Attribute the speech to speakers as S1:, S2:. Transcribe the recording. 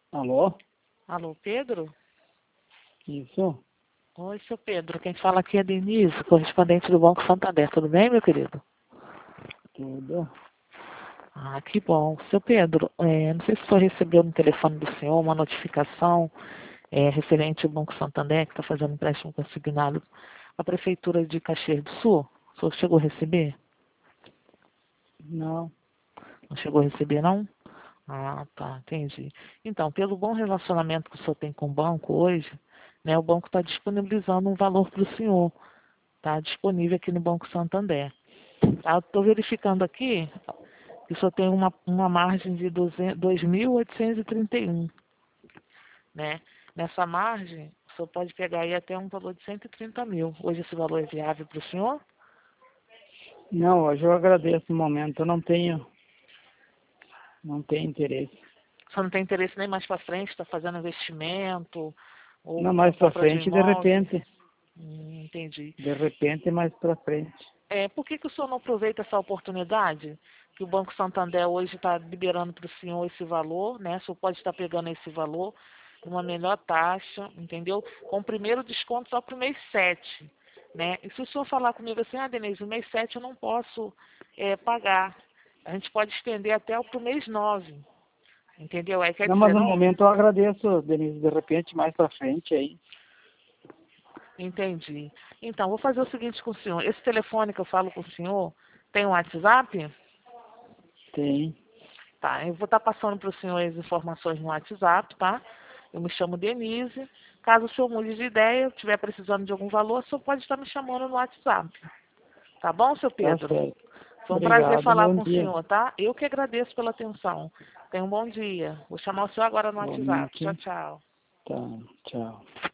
S1: Alô?
S2: Alô, Pedro?
S1: Isso?
S2: Oi, seu Pedro. Quem fala aqui é Denise, correspondente do Banco Santander. Tudo bem, meu querido?
S1: Tudo.
S2: Ah, que bom. Seu Pedro, não sei se o senhor recebeu no telefone do senhor uma notificação referente ao Banco Santander, que está fazendo empréstimo consignado à Prefeitura de Caxias do Sul. O senhor chegou a receber?
S1: Não.
S2: Não chegou a receber, não? Ah, tá, entendi. Então, pelo bom relacionamento que o senhor tem com o banco hoje, né, o banco está disponibilizando um valor para o senhor. Está disponível aqui no Banco Santander. Tá? Estou verificando aqui que o senhor tem uma margem de 2.831, né? Nessa margem, o senhor pode pegar aí até um valor de 130 mil. Hoje esse valor é viável para o senhor?
S1: Não, hoje eu agradeço o momento. Eu não tenho interesse.
S2: O senhor não tem interesse nem mais para frente, está fazendo investimento ou
S1: Não,
S2: com
S1: mais pra
S2: compra de
S1: frente, de
S2: imóveis?
S1: repente.
S2: Entendi.
S1: De repente, mais pra frente.
S2: Por que o senhor não aproveita essa oportunidade que o Banco Santander hoje está liberando para o senhor esse valor, né? O senhor pode estar pegando esse valor uma melhor taxa, entendeu? Com o primeiro desconto só para o mês 7, né? E se o senhor falar comigo assim, Denise, o mês 7 eu não posso pagar, a gente pode estender até para o mês 9, entendeu? Aí quer
S1: Não, mas
S2: dizer,
S1: no
S2: não?
S1: momento eu agradeço, Denise. De repente, mais pra frente aí.
S2: Entendi. Então, vou fazer o seguinte com o senhor. Esse telefone que eu falo com o senhor tem um WhatsApp?
S1: Tem.
S2: Tá, eu vou estar passando para o senhor as informações no WhatsApp, tá? Eu me chamo Denise. Caso o senhor mude de ideia, estiver precisando de algum valor, o senhor pode estar me chamando no WhatsApp. Tá bom, seu
S1: Tá
S2: Pedro?
S1: certo.
S2: Foi um prazer
S1: Obrigado.
S2: falar
S1: Bom
S2: com o
S1: dia.
S2: senhor, tá? Eu que agradeço pela atenção. Tenha um bom dia. Vou chamar o senhor agora no WhatsApp. Tchau,
S1: Igualmente.
S2: tchau.
S1: Tá. Tchau.